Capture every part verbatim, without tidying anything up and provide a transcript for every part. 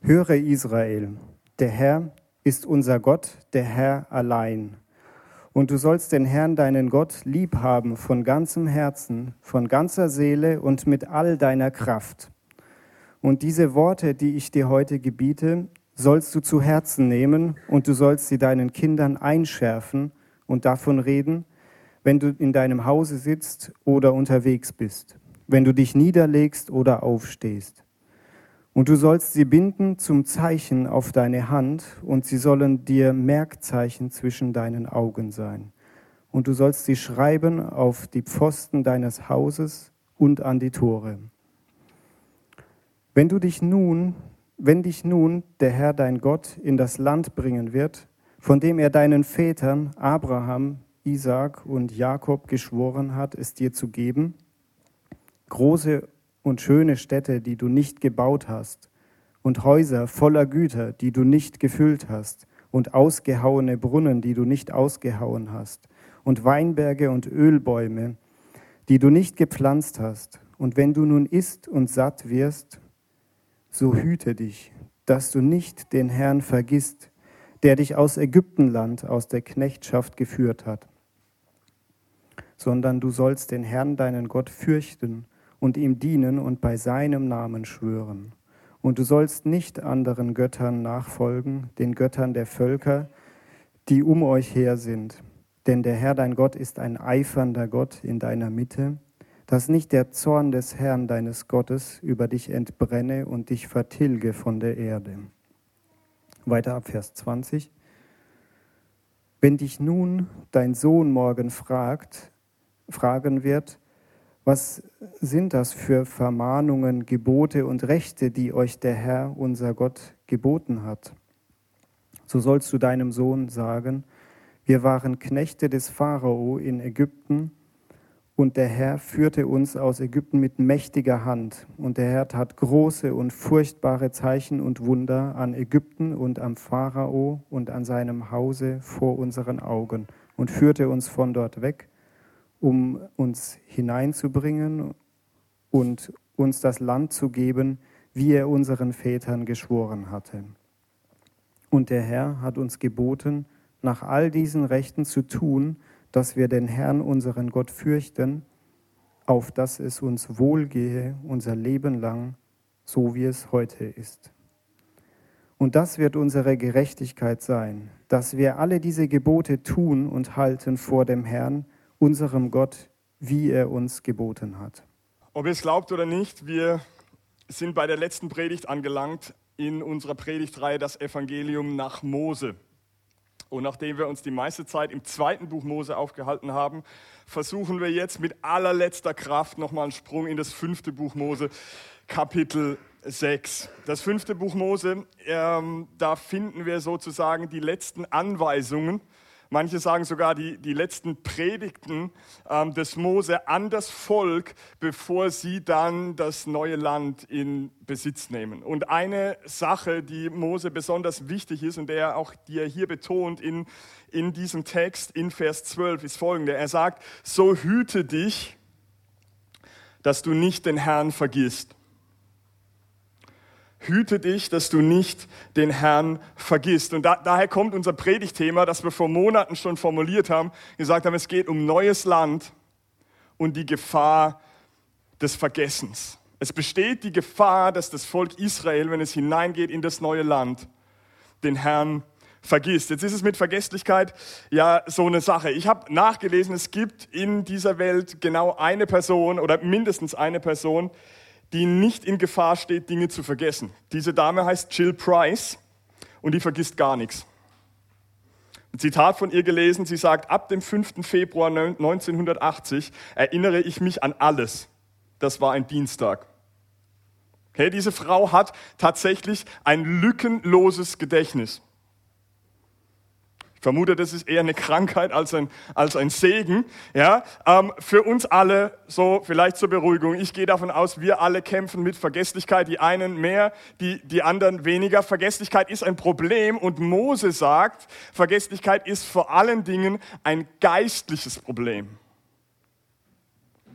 Höre Israel, der Herr ist unser Gott, der Herr allein. Und du sollst den Herrn, deinen Gott, lieb haben von ganzem Herzen, von ganzer Seele und mit all deiner Kraft. Und diese Worte, die ich dir heute gebiete, sollst du zu Herzen nehmen und du sollst sie deinen Kindern einschärfen und davon reden, wenn du in deinem Hause sitzt oder unterwegs bist, wenn du dich niederlegst oder aufstehst. Und du sollst sie binden zum Zeichen auf deine Hand, und sie sollen dir Merkzeichen zwischen deinen Augen sein. Und du sollst sie schreiben auf die Pfosten deines Hauses und an die Tore. Wenn du dich nun, wenn dich nun der Herr dein Gott in das Land bringen wird, von dem er deinen Vätern Abraham, Isaak und Jakob geschworen hat, es dir zu geben, große und schöne Städte, die du nicht gebaut hast, und Häuser voller Güter, die du nicht gefüllt hast, und ausgehauene Brunnen, die du nicht ausgehauen hast, und Weinberge und Ölbäume, die du nicht gepflanzt hast. Und wenn du nun isst und satt wirst, so hüte dich, dass du nicht den Herrn vergisst, der dich aus Ägyptenland, aus der Knechtschaft geführt hat, sondern du sollst den Herrn, deinen Gott, fürchten und ihm dienen und bei seinem Namen schwören. Und du sollst nicht anderen Göttern nachfolgen, den Göttern der Völker, die um euch her sind. Denn der Herr, dein Gott, ist ein eifernder Gott in deiner Mitte, dass nicht der Zorn des Herrn, deines Gottes, über dich entbrenne und dich vertilge von der Erde. Weiter ab Vers zwanzig. Wenn dich nun dein Sohn morgen fragt, fragen wird, was sind das für Vermahnungen, Gebote und Rechte, die euch der Herr, unser Gott, geboten hat? So sollst du deinem Sohn sagen, wir waren Knechte des Pharao in Ägypten, und der Herr führte uns aus Ägypten mit mächtiger Hand. Und der Herr tat große und furchtbare Zeichen und Wunder an Ägypten und am Pharao und an seinem Hause vor unseren Augen und führte uns von dort weg, um uns hineinzubringen und uns das Land zu geben, wie er unseren Vätern geschworen hatte. Und der Herr hat uns geboten, nach all diesen Rechten zu tun, dass wir den Herrn, unseren Gott, fürchten, auf dass es uns wohlgehe unser Leben lang, so wie es heute ist. Und das wird unsere Gerechtigkeit sein, dass wir alle diese Gebote tun und halten vor dem Herrn, unserem Gott, wie er uns geboten hat. Ob ihr es glaubt oder nicht, wir sind bei der letzten Predigt angelangt in unserer Predigtreihe Das Evangelium nach Mose. Und nachdem wir uns die meiste Zeit im zweiten Buch Mose aufgehalten haben, versuchen wir jetzt mit allerletzter Kraft nochmal einen Sprung in das fünfte Buch Mose, Kapitel sechs. Das fünfte Buch Mose, ähm, da finden wir sozusagen die letzten Anweisungen, manche sagen sogar die, die letzten Predigten ähm, des Mose an das Volk, bevor sie dann das neue Land in Besitz nehmen. Und eine Sache, die Mose besonders wichtig ist und der auch, die er hier betont in, in diesem Text in Vers zwölf, ist folgende. Er sagt, so hüte dich, dass du nicht den Herrn vergisst. Hüte dich, dass du nicht den Herrn vergisst. Und da, daher kommt unser Predigtthema, das wir vor Monaten schon formuliert haben, gesagt haben, es geht um neues Land und die Gefahr des Vergessens. Es besteht die Gefahr, dass das Volk Israel, wenn es hineingeht in das neue Land, den Herrn vergisst. Jetzt ist es mit Vergesslichkeit ja so eine Sache. Ich habe nachgelesen, es gibt in dieser Welt genau eine Person oder mindestens eine Person, die nicht in Gefahr steht, Dinge zu vergessen. Diese Dame heißt Jill Price und die vergisst gar nichts. Ein Zitat von ihr gelesen, sie sagt, ab dem fünften Februar neunzehnhundertachtzig erinnere ich mich an alles. Das war ein Dienstag. Okay, diese Frau hat tatsächlich ein lückenloses Gedächtnis. Ich vermute, das ist eher eine Krankheit als ein, als ein Segen. Ja, ähm, für uns alle, so vielleicht zur Beruhigung, ich gehe davon aus, wir alle kämpfen mit Vergesslichkeit, die einen mehr, die, die anderen weniger. Vergesslichkeit ist ein Problem und Mose sagt, Vergesslichkeit ist vor allen Dingen ein geistliches Problem.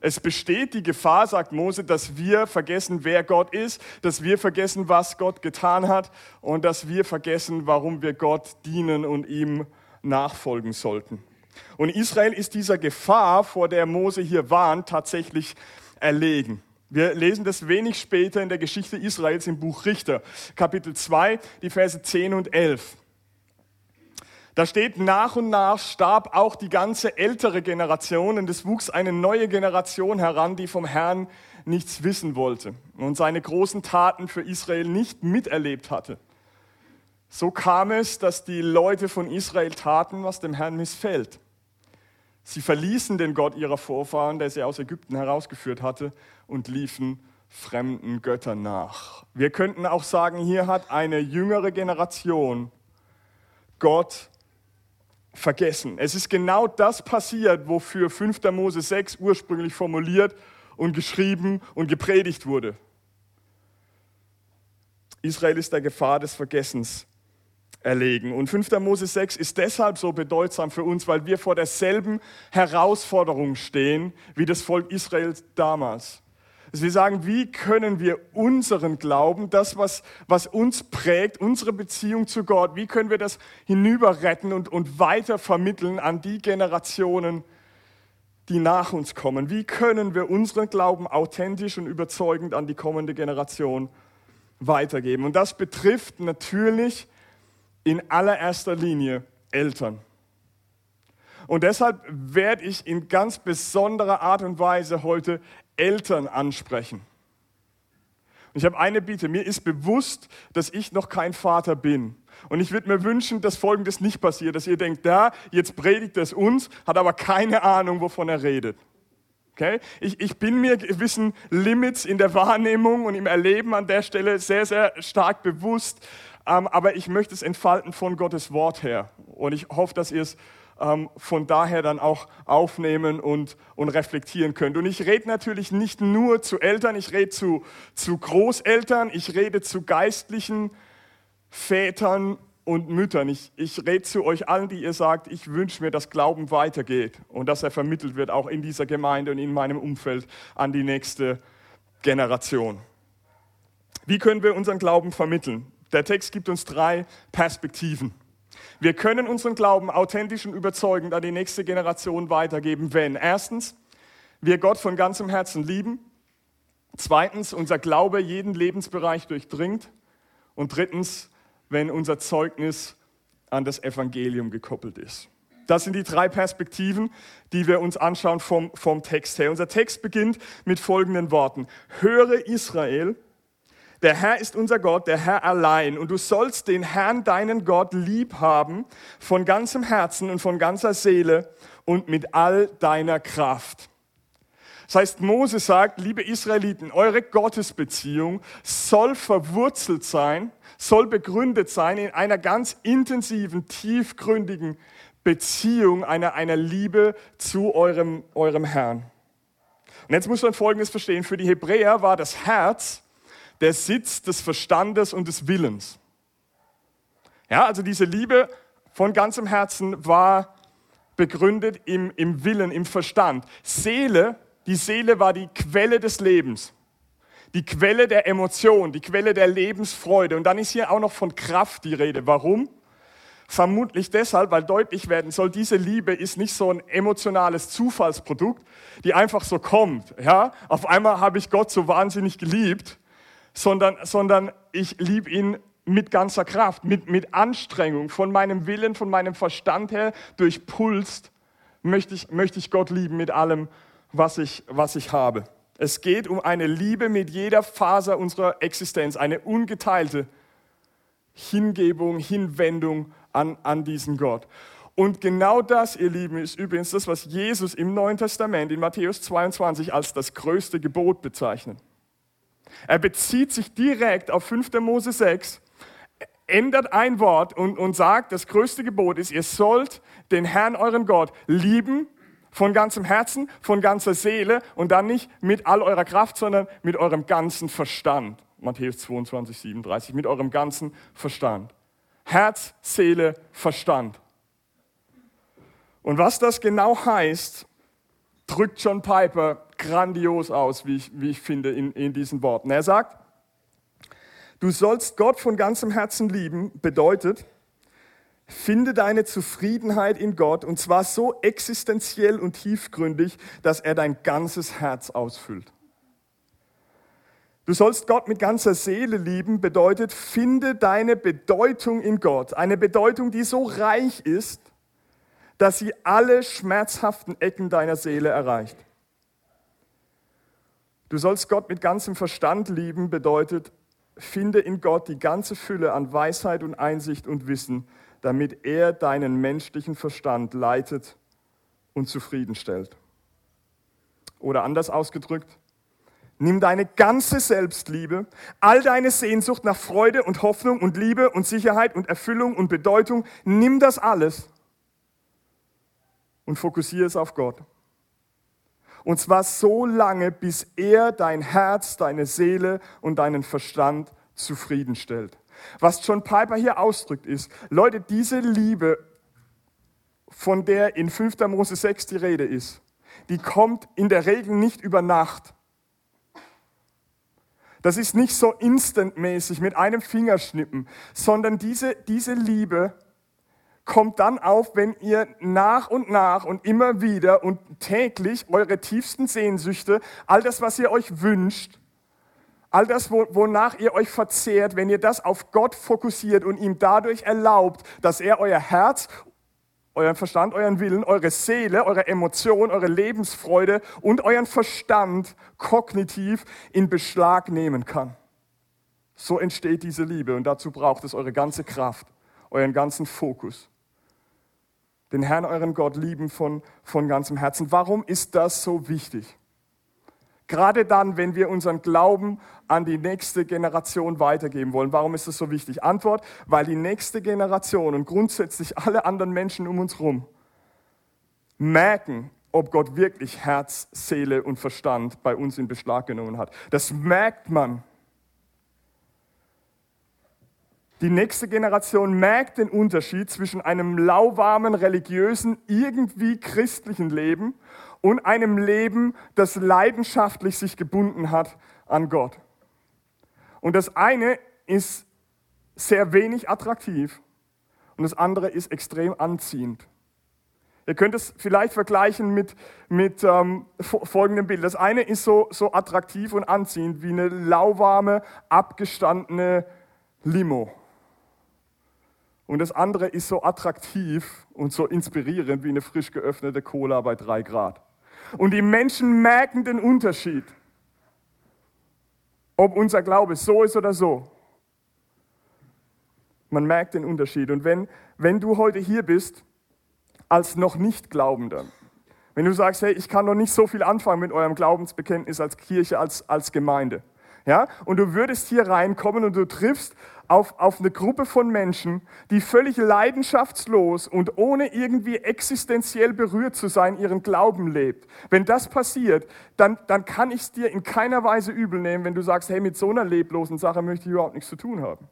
Es besteht die Gefahr, sagt Mose, dass wir vergessen, wer Gott ist, dass wir vergessen, was Gott getan hat und dass wir vergessen, warum wir Gott dienen und ihm nachfolgen sollten. Und Israel ist dieser Gefahr, vor der Mose hier warnt, tatsächlich erlegen. Wir lesen das wenig später in der Geschichte Israels im Buch Richter, Kapitel zwei, die Verse zehn und elf. Da steht, nach und nach starb auch die ganze ältere Generation und es wuchs eine neue Generation heran, die vom Herrn nichts wissen wollte und seine großen Taten für Israel nicht miterlebt hatte. So kam es, dass die Leute von Israel taten, was dem Herrn missfällt. Sie verließen den Gott ihrer Vorfahren, der sie aus Ägypten herausgeführt hatte, und liefen fremden Göttern nach. Wir könnten auch sagen, hier hat eine jüngere Generation Gott vergessen. Es ist genau das passiert, wofür fünfter Mose sechs ursprünglich formuliert und geschrieben und gepredigt wurde. Israel ist der Gefahr des Vergessens erlegen. Und fünfter Mose sechs ist deshalb so bedeutsam für uns, weil wir vor derselben Herausforderung stehen wie das Volk Israel damals. Also wir sagen, wie können wir unseren Glauben, das, was, was uns prägt, unsere Beziehung zu Gott, wie können wir das hinüberretten und, und weiter vermitteln an die Generationen, die nach uns kommen? Wie können wir unseren Glauben authentisch und überzeugend an die kommende Generation weitergeben? Und das betrifft natürlich in allererster Linie Eltern. Und deshalb werde ich in ganz besonderer Art und Weise heute Eltern ansprechen. Und ich habe eine Bitte, mir ist bewusst, dass ich noch kein Vater bin. Und ich würde mir wünschen, dass Folgendes nicht passiert, dass ihr denkt, da, jetzt predigt es uns, hat aber keine Ahnung, wovon er redet. Okay? Ich, ich bin mir gewissen Limits in der Wahrnehmung und im Erleben an der Stelle sehr, sehr stark bewusst, ähm, aber ich möchte es entfalten von Gottes Wort her. Und ich hoffe, dass ihr es ähm, von daher dann auch aufnehmen und, und reflektieren könnt. Und ich rede natürlich nicht nur zu Eltern, ich rede zu, zu Großeltern, ich rede zu geistlichen Vätern und Müttern. Ich, ich rede zu euch allen, die ihr sagt, ich wünsche mir, dass Glauben weitergeht und dass er vermittelt wird, auch in dieser Gemeinde und in meinem Umfeld an die nächste Generation. Wie können wir unseren Glauben vermitteln? Der Text gibt uns drei Perspektiven. Wir können unseren Glauben authentisch und überzeugend an die nächste Generation weitergeben, wenn erstens, wir Gott von ganzem Herzen lieben, zweitens, unser Glaube jeden Lebensbereich durchdringt und drittens, wenn unser Zeugnis an das Evangelium gekoppelt ist. Das sind die drei Perspektiven, die wir uns anschauen vom, vom Text her. Unser Text beginnt mit folgenden Worten. Höre Israel, der Herr ist unser Gott, der Herr allein. Und du sollst den Herrn, deinen Gott, lieb haben von ganzem Herzen und von ganzer Seele und mit all deiner Kraft. Das heißt, Mose sagt, liebe Israeliten, eure Gottesbeziehung soll verwurzelt sein, soll begründet sein in einer ganz intensiven, tiefgründigen Beziehung, einer, einer Liebe zu eurem, eurem Herrn. Und jetzt muss man Folgendes verstehen. Für die Hebräer war das Herz der Sitz des Verstandes und des Willens. Ja, also diese Liebe von ganzem Herzen war begründet im, im Willen, im Verstand. Seele, die Seele war die Quelle des Lebens, die Quelle der Emotion, die Quelle der Lebensfreude. Und dann ist hier auch noch von Kraft die Rede. Warum? Vermutlich deshalb, weil deutlich werden soll, diese Liebe ist nicht so ein emotionales Zufallsprodukt, die einfach so kommt. Ja? Auf einmal habe ich Gott so wahnsinnig geliebt, sondern, sondern ich liebe ihn mit ganzer Kraft, mit, mit Anstrengung, von meinem Willen, von meinem Verstand her, durchpulst, möchte ich, möchte ich Gott lieben mit allem, was ich, was ich habe. Es geht um eine Liebe mit jeder Faser unserer Existenz, eine ungeteilte Hingebung, Hinwendung an, an diesen Gott. Und genau das, ihr Lieben, ist übrigens das, was Jesus im Neuen Testament in Matthäus zweiundzwanzig als das größte Gebot bezeichnet. Er bezieht sich direkt auf fünfter Mose sechs, ändert ein Wort und, und sagt, das größte Gebot ist, ihr sollt den Herrn, euren Gott, lieben von ganzem Herzen, von ganzer Seele und dann nicht mit all eurer Kraft, sondern mit eurem ganzen Verstand. Matthäus zweiundzwanzig, siebenunddreißig, mit eurem ganzen Verstand. Herz, Seele, Verstand. Und was das genau heißt, drückt John Piper grandios aus, wie ich, wie ich finde, in, in diesen Worten. Er sagt, du sollst Gott von ganzem Herzen lieben, bedeutet, finde deine Zufriedenheit in Gott, und zwar so existenziell und tiefgründig, dass er dein ganzes Herz ausfüllt. Du sollst Gott mit ganzer Seele lieben, bedeutet, finde deine Bedeutung in Gott. Eine Bedeutung, die so reich ist, dass sie alle schmerzhaften Ecken deiner Seele erreicht. Du sollst Gott mit ganzem Verstand lieben, bedeutet, finde in Gott die ganze Fülle an Weisheit und Einsicht und Wissen, damit er deinen menschlichen Verstand leitet und zufriedenstellt. Oder anders ausgedrückt, nimm deine ganze Selbstliebe, all deine Sehnsucht nach Freude und Hoffnung und Liebe und Sicherheit und Erfüllung und Bedeutung, nimm das alles und fokussiere es auf Gott. Und zwar so lange, bis er dein Herz, deine Seele und deinen Verstand zufriedenstellt. Was John Piper hier ausdrückt ist, Leute, diese Liebe, von der in fünfter Mose sechs die Rede ist, die kommt in der Regel nicht über Nacht. Das ist nicht so instantmäßig mit einem Fingerschnippen, sondern diese, diese Liebe kommt dann auf, wenn ihr nach und nach und immer wieder und täglich eure tiefsten Sehnsüchte, all das, was ihr euch wünscht, all das, wonach ihr euch verzehrt, wenn ihr das auf Gott fokussiert und ihm dadurch erlaubt, dass er euer Herz, euren Verstand, euren Willen, eure Seele, eure Emotion, eure Lebensfreude und euren Verstand kognitiv in Beschlag nehmen kann. So entsteht diese Liebe und dazu braucht es eure ganze Kraft, euren ganzen Fokus. Den Herrn, euren Gott, lieben von, von ganzem Herzen. Warum ist das so wichtig? Gerade dann, wenn wir unseren Glauben an die nächste Generation weitergeben wollen. Warum ist das so wichtig? Antwort, weil die nächste Generation und grundsätzlich alle anderen Menschen um uns herum merken, ob Gott wirklich Herz, Seele und Verstand bei uns in Beschlag genommen hat. Das merkt man. Die nächste Generation merkt den Unterschied zwischen einem lauwarmen, religiösen, irgendwie christlichen Leben und einem Leben, das leidenschaftlich sich gebunden hat an Gott. Und das eine ist sehr wenig attraktiv und das andere ist extrem anziehend. Ihr könnt es vielleicht vergleichen mit, mit ähm, folgendem Bild. Das eine ist so, so attraktiv und anziehend wie eine lauwarme, abgestandene Limo. Und das andere ist so attraktiv und so inspirierend wie eine frisch geöffnete Cola bei drei Grad. Und die Menschen merken den Unterschied, ob unser Glaube so ist oder so. Man merkt den Unterschied. Und wenn, wenn du heute hier bist, als noch nicht Glaubender, wenn du sagst, hey, ich kann noch nicht so viel anfangen mit eurem Glaubensbekenntnis als Kirche, als, als Gemeinde, ja, und du würdest hier reinkommen und du triffst auf, auf eine Gruppe von Menschen, die völlig leidenschaftslos und ohne irgendwie existenziell berührt zu sein, ihren Glauben lebt. Wenn das passiert, dann, dann kann ich es dir in keiner Weise übel nehmen, wenn du sagst, hey, mit so einer leblosen Sache möchte ich überhaupt nichts zu tun haben.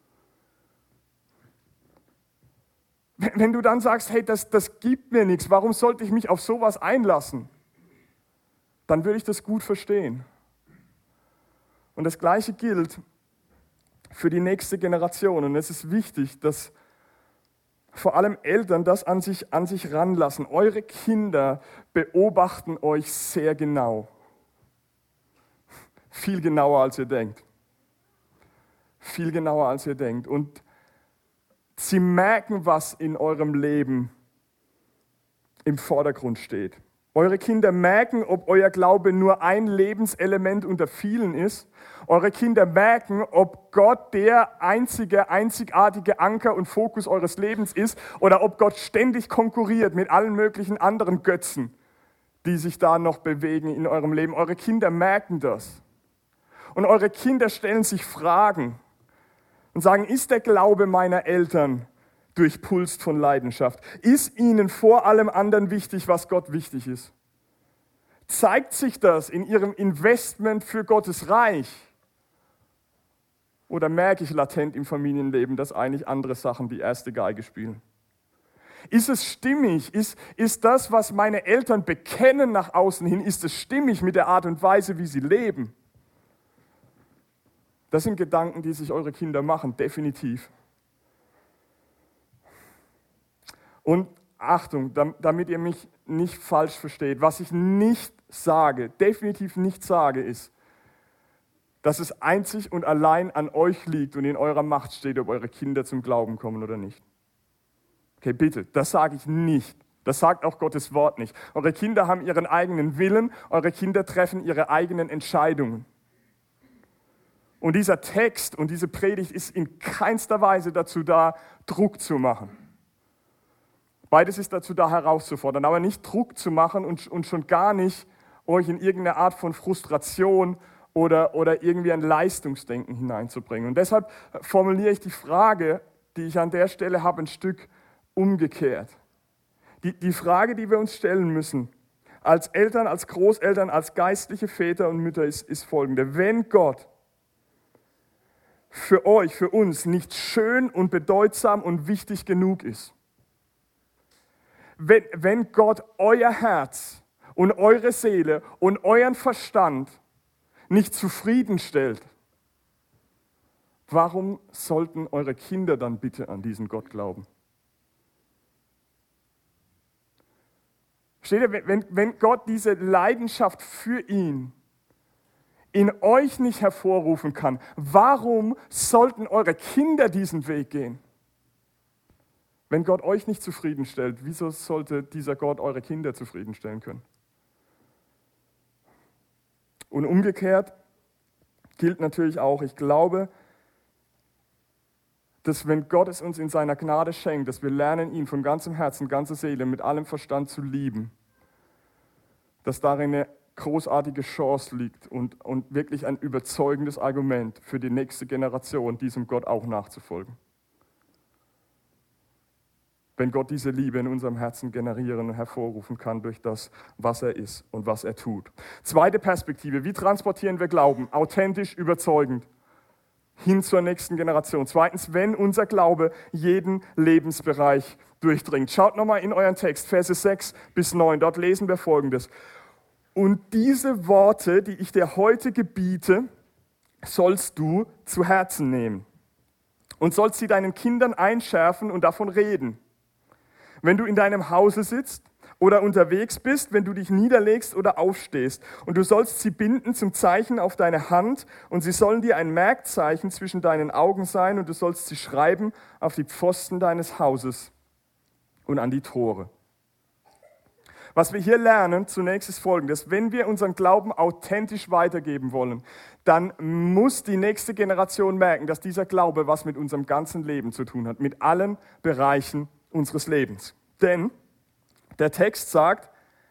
Wenn du dann sagst, hey, das, das gibt mir nichts, warum sollte ich mich auf sowas einlassen? Dann würde ich das gut verstehen. Und das Gleiche gilt für die nächste Generation. Und es ist wichtig, dass vor allem Eltern das an sich, an sich ranlassen. Eure Kinder beobachten euch sehr genau. Viel genauer, als ihr denkt. Viel genauer, als ihr denkt. Und sie merken, was in eurem Leben im Vordergrund steht. Eure Kinder merken, ob euer Glaube nur ein Lebenselement unter vielen ist. Eure Kinder merken, ob Gott der einzige, einzigartige Anker und Fokus eures Lebens ist oder ob Gott ständig konkurriert mit allen möglichen anderen Götzen, die sich da noch bewegen in eurem Leben. Eure Kinder merken das. Und eure Kinder stellen sich Fragen und sagen, ist der Glaube meiner Eltern durchpulst von Leidenschaft? Ist ihnen vor allem anderen wichtig, was Gott wichtig ist? Zeigt sich das in ihrem Investment für Gottes Reich? Oder merke ich latent im Familienleben, dass eigentlich andere Sachen die erste Geige spielen? Ist es stimmig? Ist, ist das, was meine Eltern bekennen nach außen hin, ist es stimmig mit der Art und Weise, wie sie leben? Das sind Gedanken, die sich eure Kinder machen, definitiv. Und Achtung, damit ihr mich nicht falsch versteht, was ich nicht sage, definitiv nicht sage, ist, dass es einzig und allein an euch liegt und in eurer Macht steht, ob eure Kinder zum Glauben kommen oder nicht. Okay, bitte, das sage ich nicht. Das sagt auch Gottes Wort nicht. Eure Kinder haben ihren eigenen Willen, eure Kinder treffen ihre eigenen Entscheidungen. Und dieser Text und diese Predigt ist in keinster Weise dazu da, Druck zu machen. Beides ist dazu da, herauszufordern, aber nicht Druck zu machen und, und schon gar nicht euch in irgendeine Art von Frustration oder, oder irgendwie ein Leistungsdenken hineinzubringen. Und deshalb formuliere ich die Frage, die ich an der Stelle habe, ein Stück umgekehrt. Die, die Frage, die wir uns stellen müssen, als Eltern, als Großeltern, als geistliche Väter und Mütter, ist, ist folgende. Wenn Gott für euch, für uns nicht schön und bedeutsam und wichtig genug ist, Wenn, wenn Gott euer Herz und eure Seele und euren Verstand nicht zufriedenstellt, warum sollten eure Kinder dann bitte an diesen Gott glauben? Versteht ihr, wenn, wenn Gott diese Leidenschaft für ihn in euch nicht hervorrufen kann, warum sollten eure Kinder diesen Weg gehen? Wenn Gott euch nicht zufriedenstellt, wieso sollte dieser Gott eure Kinder zufriedenstellen können? Und umgekehrt gilt natürlich auch, ich glaube, dass wenn Gott es uns in seiner Gnade schenkt, dass wir lernen, ihn von ganzem Herzen, ganzer Seele, mit allem Verstand zu lieben, dass darin eine großartige Chance liegt und, und wirklich ein überzeugendes Argument für die nächste Generation, diesem Gott auch nachzufolgen. Wenn Gott diese Liebe in unserem Herzen generieren und hervorrufen kann durch das, was er ist und was er tut. Zweite Perspektive, wie transportieren wir Glauben? Authentisch, überzeugend, hin zur nächsten Generation. Zweitens, wenn unser Glaube jeden Lebensbereich durchdringt. Schaut nochmal in euren Text, Verse sechs bis neun, dort lesen wir Folgendes. Und diese Worte, die ich dir heute gebiete, sollst du zu Herzen nehmen und sollst sie deinen Kindern einschärfen und davon reden. Wenn du in deinem Hause sitzt oder unterwegs bist, wenn du dich niederlegst oder aufstehst. Und du sollst sie binden zum Zeichen auf deine Hand und sie sollen dir ein Merkzeichen zwischen deinen Augen sein und du sollst sie schreiben auf die Pfosten deines Hauses und an die Tore. Was wir hier lernen, zunächst ist Folgendes. Wenn wir unseren Glauben authentisch weitergeben wollen, dann muss die nächste Generation merken, dass dieser Glaube was mit unserem ganzen Leben zu tun hat, mit allen Bereichen unseres Lebens. Denn der Text sagt,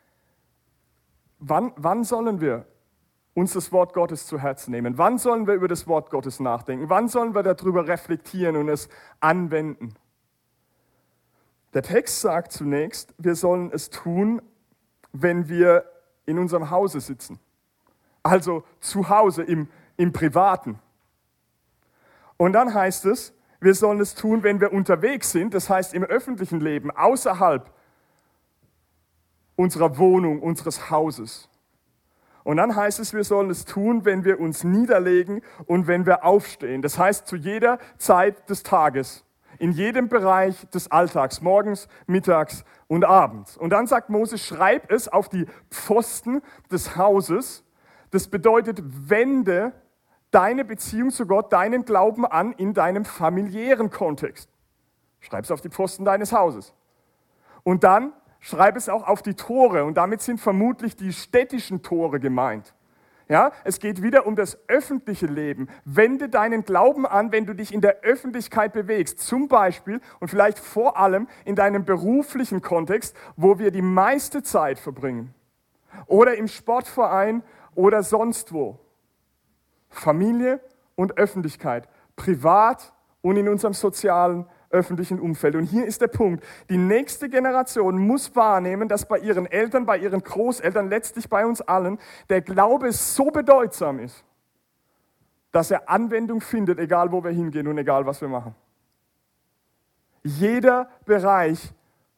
wann, wann sollen wir uns das Wort Gottes zu Herzen nehmen? Wann sollen wir über das Wort Gottes nachdenken? Wann sollen wir darüber reflektieren und es anwenden? Der Text sagt zunächst, wir sollen es tun, wenn wir in unserem Hause sitzen. Also zu Hause, im, im Privaten. Und dann heißt es, wir sollen es tun, wenn wir unterwegs sind, das heißt im öffentlichen Leben, außerhalb unserer Wohnung, unseres Hauses. Und dann heißt es, wir sollen es tun, wenn wir uns niederlegen und wenn wir aufstehen. Das heißt zu jeder Zeit des Tages, in jedem Bereich des Alltags, morgens, mittags und abends. Und dann sagt Mose, schreib es auf die Pfosten des Hauses. Das bedeutet, wende deine Beziehung zu Gott, deinen Glauben an in deinem familiären Kontext. Schreib es auf die Pfosten deines Hauses. Und dann schreib es auch auf die Tore. Und damit sind vermutlich die städtischen Tore gemeint. Ja, es geht wieder um das öffentliche Leben. Wende deinen Glauben an, wenn du dich in der Öffentlichkeit bewegst. Zum Beispiel und vielleicht vor allem in deinem beruflichen Kontext, wo wir die meiste Zeit verbringen. Oder im Sportverein oder sonst wo. Familie und Öffentlichkeit, privat und in unserem sozialen, öffentlichen Umfeld. Und hier ist der Punkt, die nächste Generation muss wahrnehmen, dass bei ihren Eltern, bei ihren Großeltern, letztlich bei uns allen, der Glaube so bedeutsam ist, dass er Anwendung findet, egal wo wir hingehen und egal was wir machen. Jeder Bereich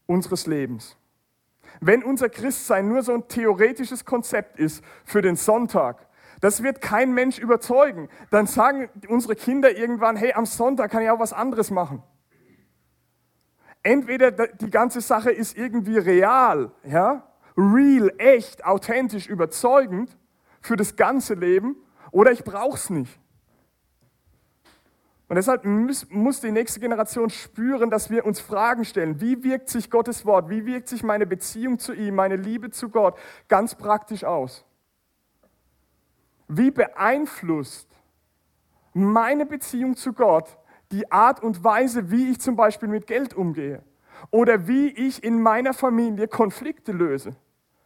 unseres Lebens. Wenn unser Christsein nur so ein theoretisches Konzept ist für den Sonntag, das wird kein Mensch überzeugen. Dann sagen unsere Kinder irgendwann, hey, am Sonntag kann ich auch was anderes machen. Entweder die ganze Sache ist irgendwie real, ja, real, echt, authentisch, überzeugend für das ganze Leben, oder ich brauche es nicht. Und deshalb muss, muss die nächste Generation spüren, dass wir uns Fragen stellen. Wie wirkt sich Gottes Wort, wie wirkt sich meine Beziehung zu ihm, meine Liebe zu Gott ganz praktisch aus? Wie beeinflusst meine Beziehung zu Gott die Art und Weise, wie ich zum Beispiel mit Geld umgehe oder wie ich in meiner Familie Konflikte löse?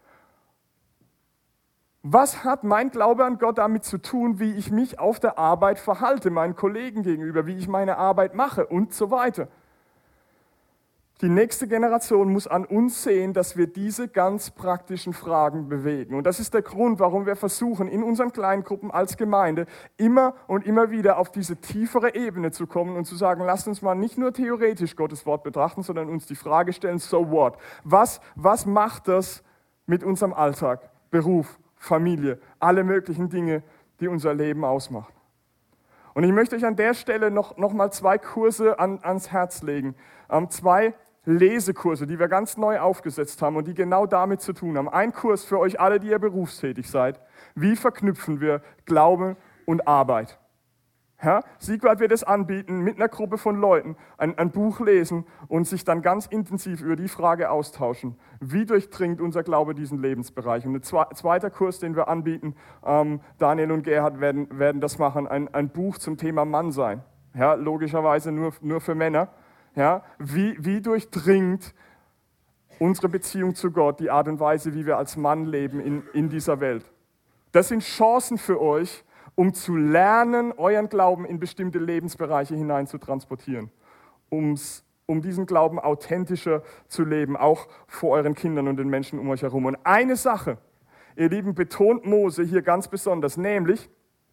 Was hat mein Glaube an Gott damit zu tun, wie ich mich auf der Arbeit verhalte, meinen Kollegen gegenüber, wie ich meine Arbeit mache und so weiter? Die nächste Generation muss an uns sehen, dass wir diese ganz praktischen Fragen bewegen. Und das ist der Grund, warum wir versuchen, in unseren Kleingruppen als Gemeinde immer und immer wieder auf diese tiefere Ebene zu kommen und zu sagen, lasst uns mal nicht nur theoretisch Gottes Wort betrachten, sondern uns die Frage stellen, so what? Was, was macht das mit unserem Alltag, Beruf, Familie, alle möglichen Dinge, die unser Leben ausmachen? Und ich möchte euch an der Stelle noch, noch mal zwei Kurse an, ans Herz legen. Ähm, zwei Lesekurse, die wir ganz neu aufgesetzt haben und die genau damit zu tun haben. Ein Kurs für euch alle, die ihr berufstätig seid. Wie verknüpfen wir Glaube und Arbeit? Ja, Sigwart wird es anbieten, mit einer Gruppe von Leuten ein, ein Buch lesen und sich dann ganz intensiv über die Frage austauschen. Wie durchdringt unser Glaube diesen Lebensbereich? Und ein zwe- zweiter Kurs, den wir anbieten, ähm, Daniel und Gerhard werden, werden das machen, ein, ein Buch zum Thema Mannsein. Ja, logischerweise nur, nur für Männer. Ja, wie, wie durchdringt unsere Beziehung zu Gott die Art und Weise, wie wir als Mann leben in, in dieser Welt? Das sind Chancen für euch, um zu lernen, euren Glauben in bestimmte Lebensbereiche hinein zu transportieren, um's, um diesen Glauben authentischer zu leben, auch vor euren Kindern und den Menschen um euch herum. Und eine Sache, ihr Lieben, betont Mose hier ganz besonders, nämlich,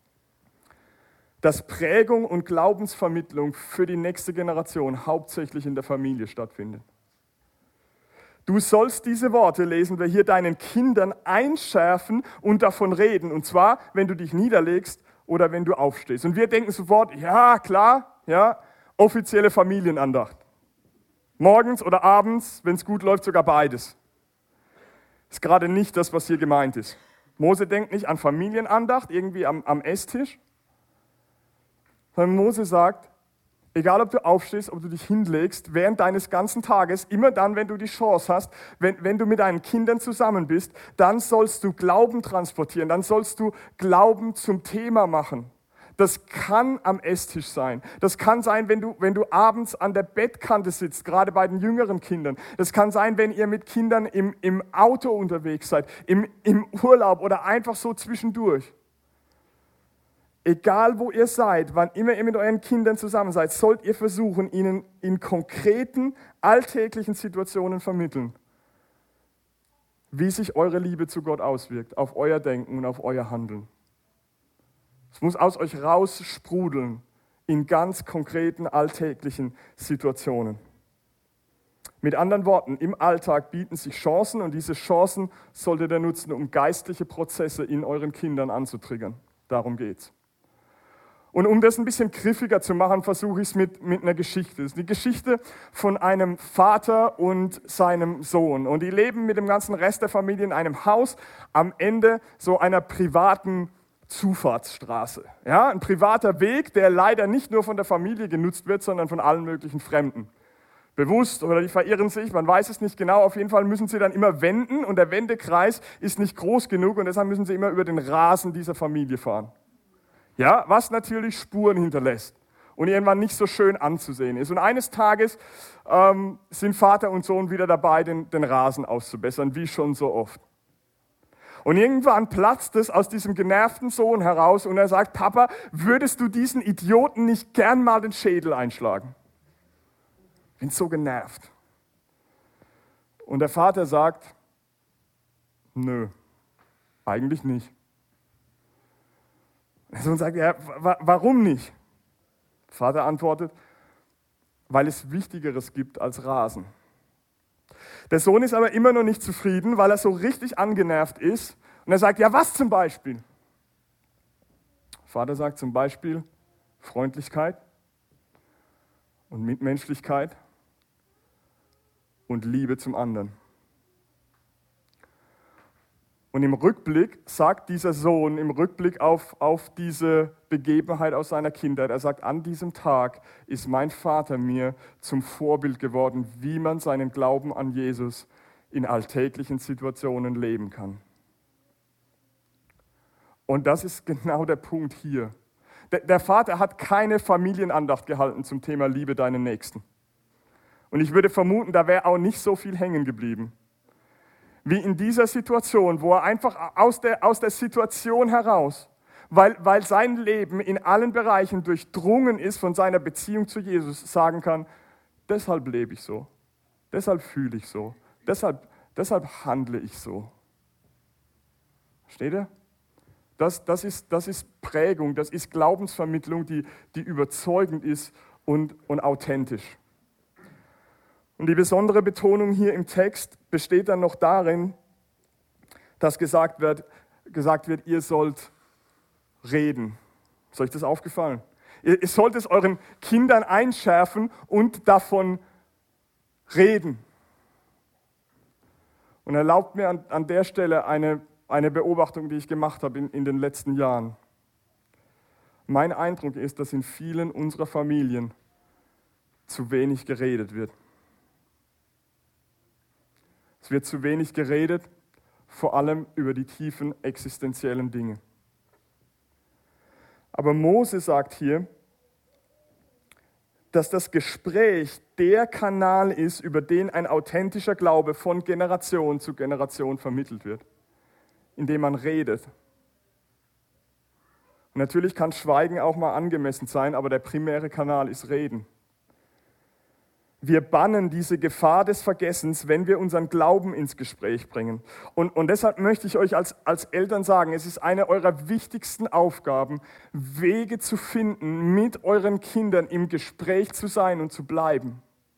dass Prägung und Glaubensvermittlung für die nächste Generation hauptsächlich in der Familie stattfindet. Du sollst diese Worte, lesen wir hier, deinen Kindern einschärfen und davon reden. Und zwar, wenn du dich niederlegst oder wenn du aufstehst. Und wir denken sofort, ja klar, ja, offizielle Familienandacht. Morgens oder abends, wenn es gut läuft, sogar beides. Ist gerade nicht das, was hier gemeint ist. Mose denkt nicht an Familienandacht, irgendwie am, am Esstisch. Sondern Mose sagt, egal ob du aufstehst, ob du dich hinlegst, während deines ganzen Tages, immer dann, wenn du die Chance hast, wenn, wenn du mit deinen Kindern zusammen bist, dann sollst du Glauben transportieren, dann sollst du Glauben zum Thema machen. Das kann am Esstisch sein. Das kann sein, wenn du, wenn du abends an der Bettkante sitzt, gerade bei den jüngeren Kindern. Das kann sein, wenn ihr mit Kindern im, im Auto unterwegs seid, im, im Urlaub oder einfach so zwischendurch. Egal wo ihr seid, wann immer ihr mit euren Kindern zusammen seid, sollt ihr versuchen, ihnen in konkreten, alltäglichen Situationen vermitteln, wie sich eure Liebe zu Gott auswirkt, auf euer Denken und auf euer Handeln. Es muss aus euch raus sprudeln in ganz konkreten, alltäglichen Situationen. Mit anderen Worten, im Alltag bieten sich Chancen und diese Chancen solltet ihr nutzen, um geistliche Prozesse in euren Kindern anzutriggern. Darum geht's. Und um das ein bisschen griffiger zu machen, versuche ich es mit, mit einer Geschichte. Das ist die Geschichte von einem Vater und seinem Sohn. Und die leben mit dem ganzen Rest der Familie in einem Haus am Ende so einer privaten Zufahrtsstraße. Ja, ein privater Weg, der leider nicht nur von der Familie genutzt wird, sondern von allen möglichen Fremden. Bewusst oder die verirren sich, man weiß es nicht genau. Auf jeden Fall müssen sie dann immer wenden und der Wendekreis ist nicht groß genug und deshalb müssen sie immer über den Rasen dieser Familie fahren. Ja, was natürlich Spuren hinterlässt und irgendwann nicht so schön anzusehen ist. Und eines Tages ähm, sind Vater und Sohn wieder dabei, den, den Rasen auszubessern, wie schon so oft. Und irgendwann platzt es aus diesem genervten Sohn heraus und er sagt, Papa, würdest du diesen Idioten nicht gern mal den Schädel einschlagen? Ich bin so genervt. Und der Vater sagt, nö, eigentlich nicht. Der Sohn sagt, ja, wa- warum nicht? Vater antwortet, weil es Wichtigeres gibt als Rasen. Der Sohn ist aber immer noch nicht zufrieden, weil er so richtig angenervt ist. Und er sagt, ja, was zum Beispiel? Vater sagt zum Beispiel Freundlichkeit und Mitmenschlichkeit und Liebe zum anderen. Und im Rückblick sagt dieser Sohn, im Rückblick auf, auf diese Begebenheit aus seiner Kindheit, er sagt, an diesem Tag ist mein Vater mir zum Vorbild geworden, wie man seinen Glauben an Jesus in alltäglichen Situationen leben kann. Und das ist genau der Punkt hier. Der, der Vater hat keine Familienandacht gehalten zum Thema Liebe deinen Nächsten. Und ich würde vermuten, da wäre auch nicht so viel hängen geblieben. Wie in dieser Situation, wo er einfach aus der, aus der Situation heraus, weil, weil sein Leben in allen Bereichen durchdrungen ist von seiner Beziehung zu Jesus, sagen kann, deshalb lebe ich so, deshalb fühle ich so, deshalb, deshalb handle ich so. Versteht ihr? Das, das, ist, das ist Prägung, das ist Glaubensvermittlung, die, die überzeugend ist und, und authentisch. Und die besondere Betonung hier im Text besteht dann noch darin, dass gesagt wird, gesagt wird, ihr sollt reden. Ist euch das aufgefallen? Ihr, ihr sollt es euren Kindern einschärfen und davon reden. Und erlaubt mir an, an der Stelle eine, eine Beobachtung, die ich gemacht habe in, in den letzten Jahren. Mein Eindruck ist, dass in vielen unserer Familien zu wenig geredet wird. Es wird zu wenig geredet, vor allem über die tiefen existenziellen Dinge. Aber Mose sagt hier, dass das Gespräch der Kanal ist, über den ein authentischer Glaube von Generation zu Generation vermittelt wird, indem man redet. Und natürlich kann Schweigen auch mal angemessen sein, aber der primäre Kanal ist Reden. Wir bannen diese Gefahr des Vergessens, wenn wir unseren Glauben ins Gespräch bringen. Und, und deshalb möchte ich euch als, als Eltern sagen, es ist eine eurer wichtigsten Aufgaben, Wege zu finden, mit euren Kindern im Gespräch zu sein und zu bleiben.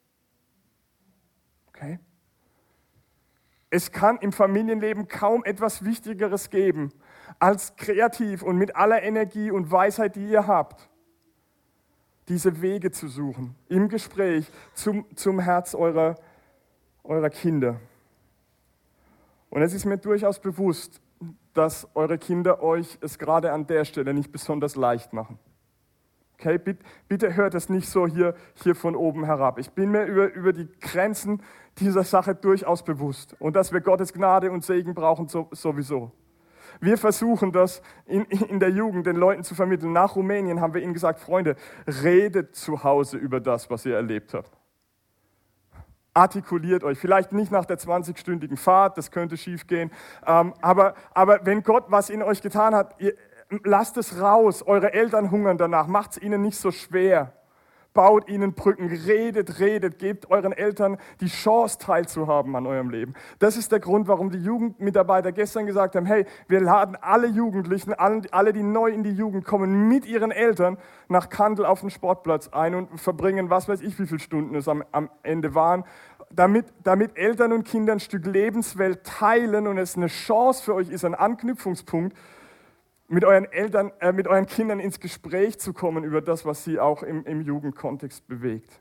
Okay? Es kann im Familienleben kaum etwas Wichtigeres geben, als kreativ und mit aller Energie und Weisheit, die ihr habt, diese Wege zu suchen, im Gespräch zum, zum Herz eurer, eurer Kinder. Und es ist mir durchaus bewusst, dass eure Kinder euch es gerade an der Stelle nicht besonders leicht machen. Okay, bitte, bitte hört es nicht so hier, hier von oben herab. Ich bin mir über, über die Grenzen dieser Sache durchaus bewusst und dass wir Gottes Gnade und Segen brauchen so, sowieso. Wir versuchen das in, in der Jugend den Leuten zu vermitteln. Nach Rumänien haben wir ihnen gesagt, Freunde, redet zu Hause über das, was ihr erlebt habt. Artikuliert euch, vielleicht nicht nach der zwanzigstündigen Fahrt, das könnte schief gehen, ähm, aber, aber wenn Gott was in euch getan hat, ihr, lasst es raus, eure Eltern hungern danach, macht es ihnen nicht so schwer. Baut ihnen Brücken, redet, redet, gebt euren Eltern die Chance teilzuhaben an eurem Leben. Das ist der Grund, warum die Jugendmitarbeiter gestern gesagt haben, hey, wir laden alle Jugendlichen, alle, die neu in die Jugend kommen, mit ihren Eltern nach Kandel auf den Sportplatz ein und verbringen, was weiß ich, wie viele Stunden es am, am Ende waren, damit, damit Eltern und Kinder ein Stück Lebenswelt teilen und es eine Chance für euch ist, ein Anknüpfungspunkt, mit euren Eltern, äh, mit euren Kindern ins Gespräch zu kommen über das, was sie auch im, im Jugendkontext bewegt.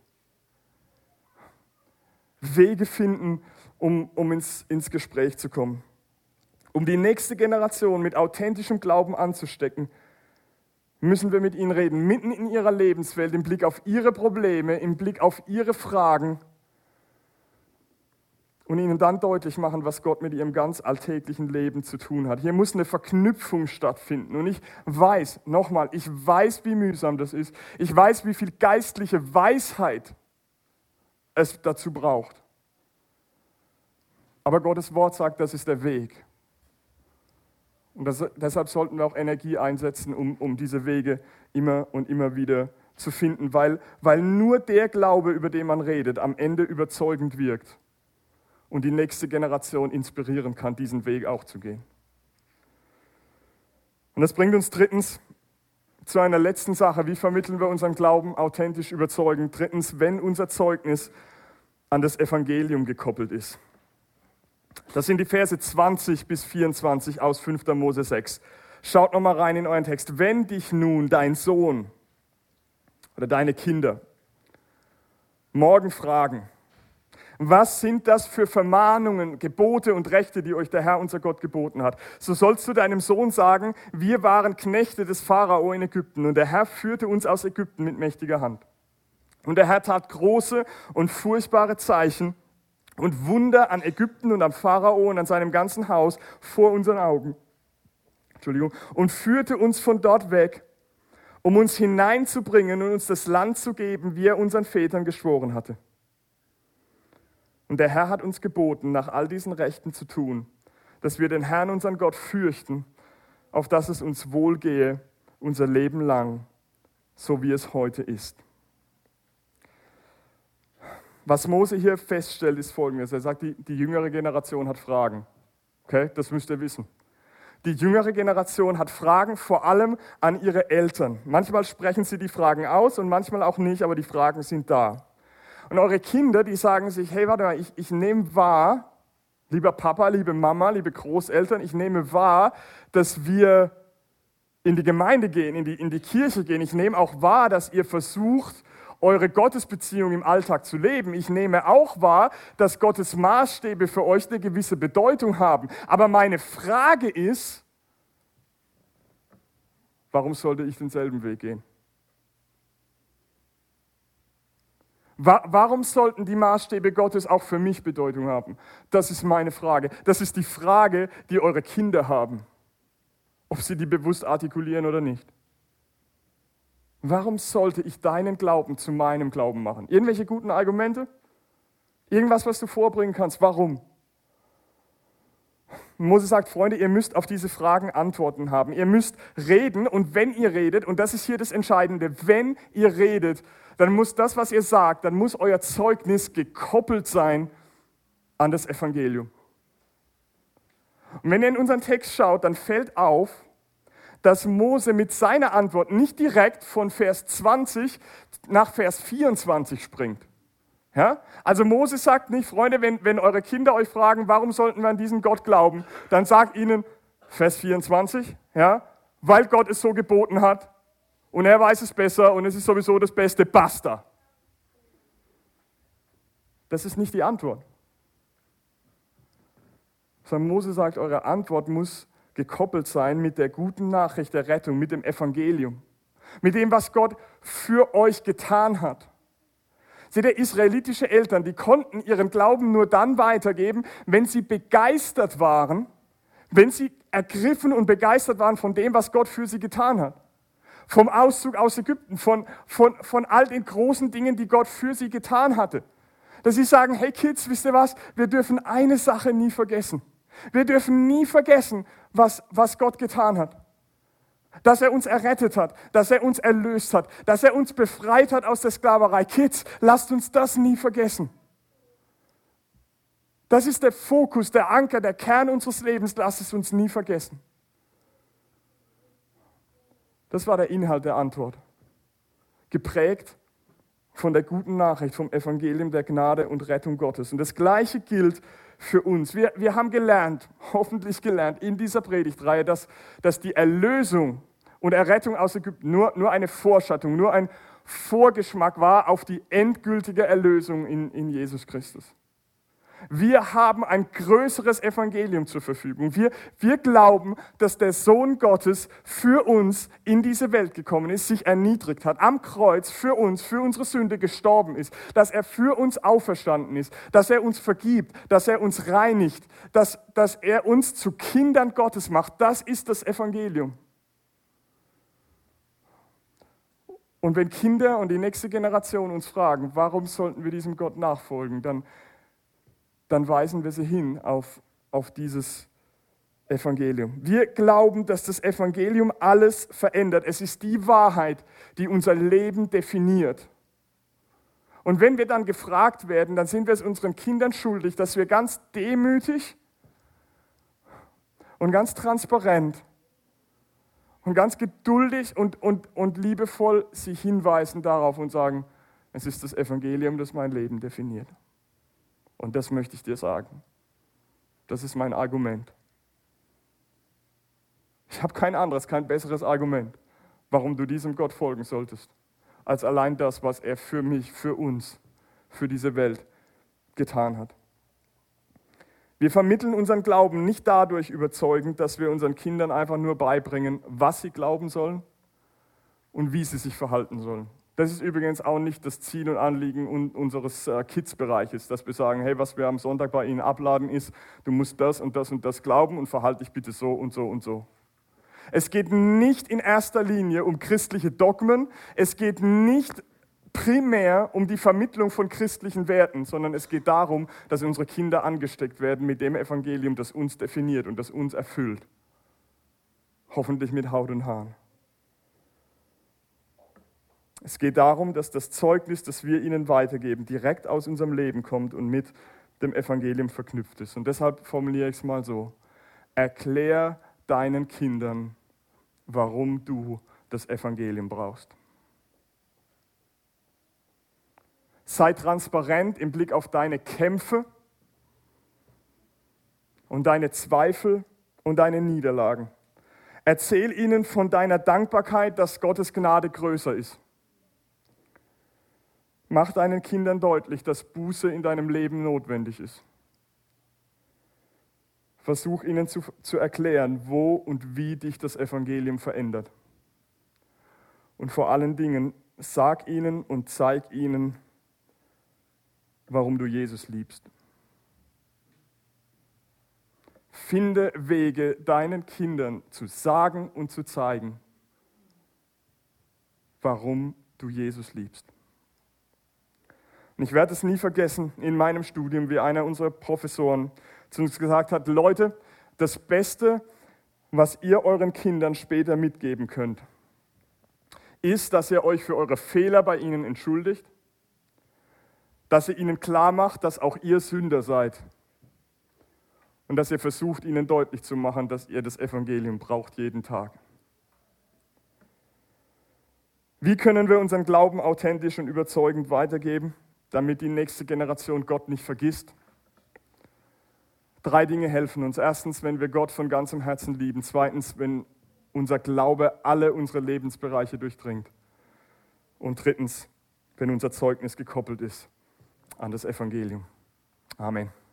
Wege finden, um, um ins, ins Gespräch zu kommen. Um die nächste Generation mit authentischem Glauben anzustecken, müssen wir mit ihnen reden, mitten in ihrer Lebenswelt, im Blick auf ihre Probleme, im Blick auf ihre Fragen und ihnen dann deutlich machen, was Gott mit ihrem ganz alltäglichen Leben zu tun hat. Hier muss eine Verknüpfung stattfinden. Und ich weiß, nochmal, ich weiß, wie mühsam das ist. Ich weiß, wie viel geistliche Weisheit es dazu braucht. Aber Gottes Wort sagt, das ist der Weg. Und das, deshalb sollten wir auch Energie einsetzen, um, um diese Wege immer und immer wieder zu finden, weil, weil nur der Glaube, über den man redet, am Ende überzeugend wirkt. Und die nächste Generation inspirieren kann, diesen Weg auch zu gehen. Und das bringt uns drittens zu einer letzten Sache. Wie vermitteln wir unseren Glauben authentisch überzeugend? Drittens, wenn unser Zeugnis an das Evangelium gekoppelt ist. Das sind die Verse zwanzig bis vierundzwanzig aus fünfter Mose sechs. Schaut nochmal rein in euren Text. Wenn dich nun dein Sohn oder deine Kinder morgen fragen, was sind das für Vermahnungen, Gebote und Rechte, die euch der Herr, unser Gott, geboten hat? So sollst du deinem Sohn sagen, wir waren Knechte des Pharao in Ägypten und der Herr führte uns aus Ägypten mit mächtiger Hand. Und der Herr tat große und furchtbare Zeichen und Wunder an Ägypten und am Pharao und an seinem ganzen Haus vor unseren Augen. Entschuldigung. Und führte uns von dort weg, um uns hineinzubringen und uns das Land zu geben, wie er unseren Vätern geschworen hatte. Und der Herr hat uns geboten, nach all diesen Rechten zu tun, dass wir den Herrn, unseren Gott, fürchten, auf dass es uns wohlgehe, unser Leben lang, so wie es heute ist. Was Mose hier feststellt, ist Folgendes. Er sagt, die, die jüngere Generation hat Fragen. Okay, das müsst ihr wissen. Die jüngere Generation hat Fragen vor allem an ihre Eltern. Manchmal sprechen sie die Fragen aus und manchmal auch nicht, aber die Fragen sind da. Und eure Kinder, die sagen sich, hey, warte mal, ich, ich nehme wahr, lieber Papa, liebe Mama, liebe Großeltern, ich nehme wahr, dass wir in die Gemeinde gehen, in die, in die Kirche gehen. Ich nehme auch wahr, dass ihr versucht, eure Gottesbeziehung im Alltag zu leben. Ich nehme auch wahr, dass Gottes Maßstäbe für euch eine gewisse Bedeutung haben. Aber meine Frage ist, warum sollte ich denselben Weg gehen? Warum sollten die Maßstäbe Gottes auch für mich Bedeutung haben? Das ist meine Frage. Das ist die Frage, die eure Kinder haben. Ob sie die bewusst artikulieren oder nicht. Warum sollte ich deinen Glauben zu meinem Glauben machen? Irgendwelche guten Argumente? Irgendwas, was du vorbringen kannst? Warum? Mose sagt, Freunde, ihr müsst auf diese Fragen Antworten haben. Ihr müsst reden und wenn ihr redet, und das ist hier das Entscheidende, wenn ihr redet, dann muss das, was ihr sagt, dann muss euer Zeugnis gekoppelt sein an das Evangelium. Und wenn ihr in unseren Text schaut, dann fällt auf, dass Mose mit seiner Antwort nicht direkt von Vers zwanzig nach Vers vierundzwanzig springt. Ja? Also Mose sagt nicht, Freunde, wenn, wenn eure Kinder euch fragen, warum sollten wir an diesen Gott glauben, dann sagt ihnen Vers vierundzwanzig, ja, weil Gott es so geboten hat und er weiß es besser und es ist sowieso das Beste, basta. Das ist nicht die Antwort. Sondern Mose sagt, eure Antwort muss gekoppelt sein mit der guten Nachricht der Rettung, mit dem Evangelium, mit dem, was Gott für euch getan hat. Seht ihr, israelitische Eltern, die konnten ihren Glauben nur dann weitergeben, wenn sie begeistert waren, wenn sie ergriffen und begeistert waren von dem, was Gott für sie getan hat. Vom Auszug aus Ägypten, von, von, von all den großen Dingen, die Gott für sie getan hatte. Dass sie sagen, hey Kids, wisst ihr was, wir dürfen eine Sache nie vergessen. Wir dürfen nie vergessen, was, was Gott getan hat. Dass er uns errettet hat, dass er uns erlöst hat, dass er uns befreit hat aus der Sklaverei. Kids, lasst uns das nie vergessen. Das ist der Fokus, der Anker, der Kern unseres Lebens. Lasst es uns nie vergessen. Das war der Inhalt der Antwort. Geprägt von der guten Nachricht, vom Evangelium der Gnade und Rettung Gottes. Und das Gleiche gilt für uns. Wir, wir haben gelernt, hoffentlich gelernt, in dieser Predigtreihe, dass, dass die Erlösung und Errettung aus Ägypten nur, nur eine Vorschattung, nur ein Vorgeschmack war auf die endgültige Erlösung in, in Jesus Christus. Wir haben ein größeres Evangelium zur Verfügung. Wir, wir glauben, dass der Sohn Gottes für uns in diese Welt gekommen ist, sich erniedrigt hat, am Kreuz für uns, für unsere Sünde gestorben ist, dass er für uns auferstanden ist, dass er uns vergibt, dass er uns reinigt, dass, dass er uns zu Kindern Gottes macht. Das ist das Evangelium. Und wenn Kinder und die nächste Generation uns fragen, warum sollten wir diesem Gott nachfolgen, dann dann weisen wir sie hin auf, auf dieses Evangelium. Wir glauben, dass das Evangelium alles verändert. Es ist die Wahrheit, die unser Leben definiert. Und wenn wir dann gefragt werden, dann sind wir es unseren Kindern schuldig, dass wir ganz demütig und ganz transparent und ganz geduldig und, und, und liebevoll sie hinweisen darauf und sagen, es ist das Evangelium, das mein Leben definiert. Und das möchte ich dir sagen. Das ist mein Argument. Ich habe kein anderes, kein besseres Argument, warum du diesem Gott folgen solltest, als allein das, was er für mich, für uns, für diese Welt getan hat. Wir vermitteln unseren Glauben nicht dadurch überzeugend, dass wir unseren Kindern einfach nur beibringen, was sie glauben sollen und wie sie sich verhalten sollen. Das ist übrigens auch nicht das Ziel und Anliegen unseres Kids-Bereiches, dass wir sagen, hey, was wir am Sonntag bei Ihnen abladen ist, du musst das und das und das glauben und verhalte dich bitte so und so und so. Es geht nicht in erster Linie um christliche Dogmen, es geht nicht primär um die Vermittlung von christlichen Werten, sondern es geht darum, dass unsere Kinder angesteckt werden mit dem Evangelium, das uns definiert und das uns erfüllt. Hoffentlich mit Haut und Haaren. Es geht darum, dass das Zeugnis, das wir ihnen weitergeben, direkt aus unserem Leben kommt und mit dem Evangelium verknüpft ist. Und deshalb formuliere ich es mal so: Erklär deinen Kindern, warum du das Evangelium brauchst. Sei transparent im Blick auf deine Kämpfe und deine Zweifel und deine Niederlagen. Erzähl ihnen von deiner Dankbarkeit, dass Gottes Gnade größer ist. Mach deinen Kindern deutlich, dass Buße in deinem Leben notwendig ist. Versuch ihnen zu, zu erklären, wo und wie dich das Evangelium verändert. Und vor allen Dingen, sag ihnen und zeig ihnen, warum du Jesus liebst. Finde Wege, deinen Kindern zu sagen und zu zeigen, warum du Jesus liebst. Und ich werde es nie vergessen, in meinem Studium, wie einer unserer Professoren zu uns gesagt hat: Leute, das Beste, was ihr euren Kindern später mitgeben könnt, ist, dass ihr euch für eure Fehler bei ihnen entschuldigt, dass ihr ihnen klar macht, dass auch ihr Sünder seid und dass ihr versucht, ihnen deutlich zu machen, dass ihr das Evangelium braucht jeden Tag. Wie können wir unseren Glauben authentisch und überzeugend weitergeben, damit die nächste Generation Gott nicht vergisst? Drei Dinge helfen uns. Erstens, wenn wir Gott von ganzem Herzen lieben. Zweitens, wenn unser Glaube alle unsere Lebensbereiche durchdringt. Und drittens, wenn unser Zeugnis gekoppelt ist an das Evangelium. Amen.